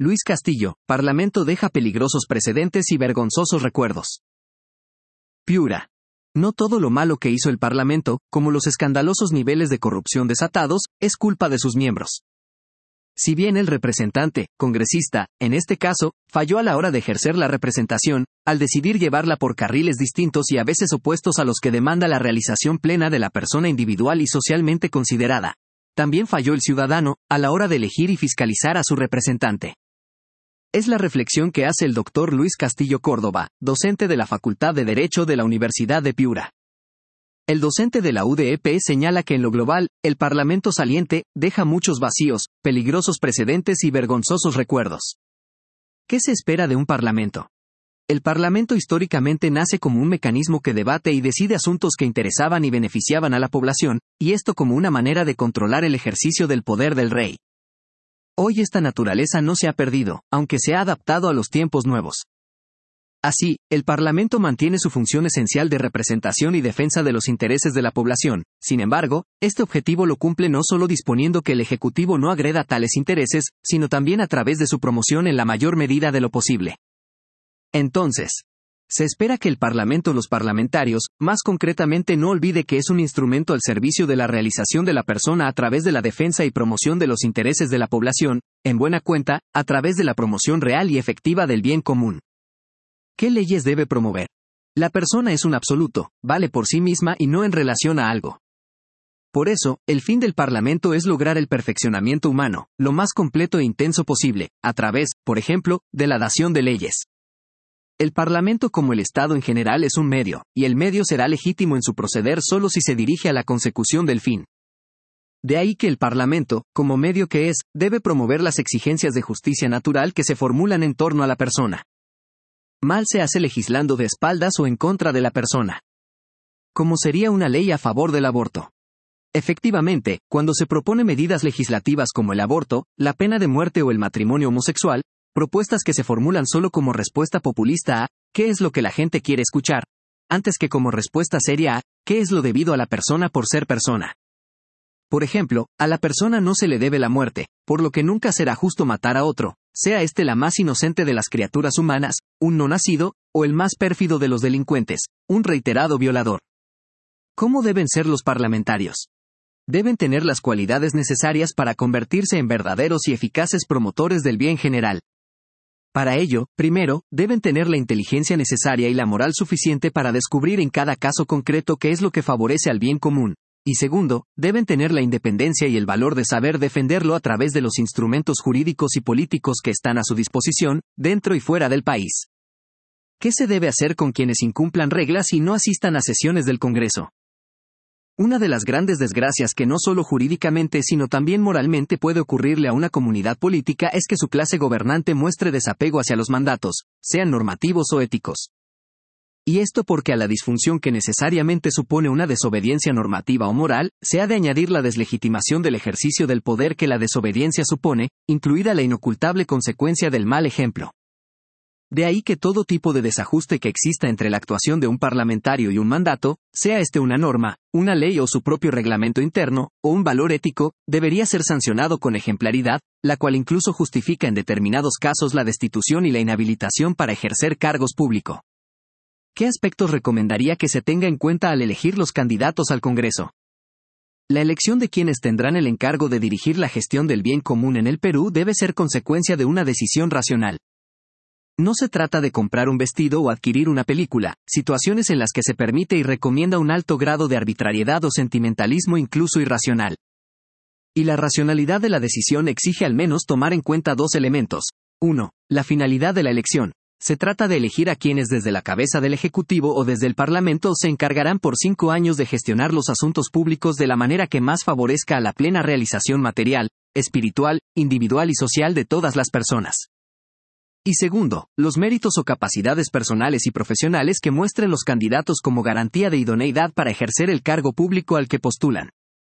Luis Castillo, Parlamento deja peligrosos precedentes y vergonzosos recuerdos. Piura. No todo lo malo que hizo el Parlamento, como los escandalosos niveles de corrupción desatados, es culpa de sus miembros. Si bien el representante, congresista, en este caso, falló a la hora de ejercer la representación, al decidir llevarla por carriles distintos y a veces opuestos a los que demanda la realización plena de la persona individual y socialmente considerada, también falló el ciudadano, a la hora de elegir y fiscalizar a su representante. Es la reflexión que hace el doctor Luis Castillo Córdoba, docente de la Facultad de Derecho de la Universidad de Piura. El docente de la UDEP señala que en lo global, el Parlamento saliente deja muchos vacíos, peligrosos precedentes y vergonzosos recuerdos. ¿Qué se espera de un Parlamento? El Parlamento históricamente nace como un mecanismo que debate y decide asuntos que interesaban y beneficiaban a la población, y esto como una manera de controlar el ejercicio del poder del rey. Hoy esta naturaleza no se ha perdido, aunque se ha adaptado a los tiempos nuevos. Así, el Parlamento mantiene su función esencial de representación y defensa de los intereses de la población. Sin embargo, este objetivo lo cumple no solo disponiendo que el Ejecutivo no agreda tales intereses, sino también a través de su promoción en la mayor medida de lo posible. Entonces, se espera que el Parlamento, los parlamentarios, más concretamente, no olvide que es un instrumento al servicio de la realización de la persona a través de la defensa y promoción de los intereses de la población, en buena cuenta, a través de la promoción real y efectiva del bien común. ¿Qué leyes debe promover? La persona es un absoluto, vale por sí misma y no en relación a algo. Por eso, el fin del Parlamento es lograr el perfeccionamiento humano, lo más completo e intenso posible, a través, por ejemplo, de la dación de leyes. El Parlamento como el Estado en general es un medio, y el medio será legítimo en su proceder solo si se dirige a la consecución del fin. De ahí que el Parlamento, como medio que es, debe promover las exigencias de justicia natural que se formulan en torno a la persona. Mal se hace legislando de espaldas o en contra de la persona. Como sería una ley a favor del aborto. Efectivamente, cuando se propone medidas legislativas como el aborto, la pena de muerte o el matrimonio homosexual, propuestas que se formulan solo como respuesta populista a ¿qué es lo que la gente quiere escuchar?, antes que como respuesta seria a ¿qué es lo debido a la persona por ser persona? Por ejemplo, a la persona no se le debe la muerte, por lo que nunca será justo matar a otro, sea éste la más inocente de las criaturas humanas, un no nacido, o el más pérfido de los delincuentes, un reiterado violador. ¿Cómo deben ser los parlamentarios? Deben tener las cualidades necesarias para convertirse en verdaderos y eficaces promotores del bien general. Para ello, primero, deben tener la inteligencia necesaria y la moral suficiente para descubrir en cada caso concreto qué es lo que favorece al bien común. Y segundo, deben tener la independencia y el valor de saber defenderlo a través de los instrumentos jurídicos y políticos que están a su disposición, dentro y fuera del país. ¿Qué se debe hacer con quienes incumplan reglas y no asistan a sesiones del Congreso? Una de las grandes desgracias que no solo jurídicamente sino también moralmente puede ocurrirle a una comunidad política es que su clase gobernante muestre desapego hacia los mandatos, sean normativos o éticos. Y esto porque a la disfunción que necesariamente supone una desobediencia normativa o moral, se ha de añadir la deslegitimación del ejercicio del poder que la desobediencia supone, incluida la inocultable consecuencia del mal ejemplo. De ahí que todo tipo de desajuste que exista entre la actuación de un parlamentario y un mandato, sea este una norma, una ley o su propio reglamento interno, o un valor ético, debería ser sancionado con ejemplaridad, la cual incluso justifica en determinados casos la destitución y la inhabilitación para ejercer cargos públicos. ¿Qué aspectos recomendaría que se tenga en cuenta al elegir los candidatos al Congreso? La elección de quienes tendrán el encargo de dirigir la gestión del bien común en el Perú debe ser consecuencia de una decisión racional. No se trata de comprar un vestido o adquirir una película, situaciones en las que se permite y recomienda un alto grado de arbitrariedad o sentimentalismo incluso irracional. Y la racionalidad de la decisión exige al menos tomar en cuenta dos elementos. 1. La finalidad de la elección. Se trata de elegir a quienes desde la cabeza del Ejecutivo o desde el Parlamento se encargarán por 5 años de gestionar los asuntos públicos de la manera que más favorezca a la plena realización material, espiritual, individual y social de todas las personas. Y segundo, los méritos o capacidades personales y profesionales que muestren los candidatos como garantía de idoneidad para ejercer el cargo público al que postulan.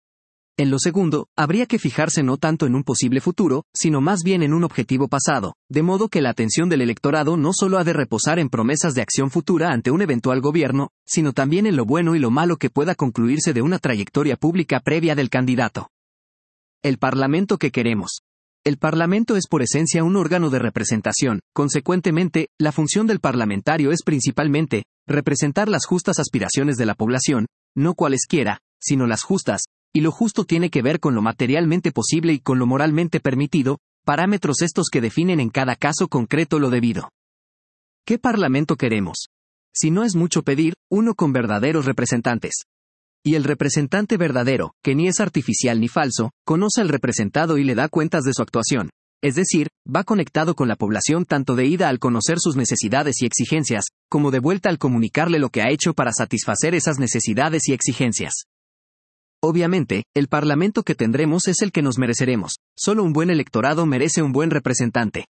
En lo segundo, habría que fijarse no tanto en un posible futuro, sino más bien en un objetivo pasado, de modo que la atención del electorado no solo ha de reposar en promesas de acción futura ante un eventual gobierno, sino también en lo bueno y lo malo que pueda concluirse de una trayectoria pública previa del candidato. El Parlamento que queremos. El Parlamento es por esencia un órgano de representación, consecuentemente, la función del parlamentario es principalmente, representar las justas aspiraciones de la población, no cualesquiera, sino las justas, y lo justo tiene que ver con lo materialmente posible y con lo moralmente permitido, parámetros estos que definen en cada caso concreto lo debido. ¿Qué parlamento queremos? Si no es mucho pedir, uno con verdaderos representantes. Y el representante verdadero, que ni es artificial ni falso, conoce al representado y le da cuentas de su actuación. Es decir, va conectado con la población tanto de ida al conocer sus necesidades y exigencias, como de vuelta al comunicarle lo que ha hecho para satisfacer esas necesidades y exigencias. Obviamente, el parlamento que tendremos es el que nos mereceremos. Solo un buen electorado merece un buen representante.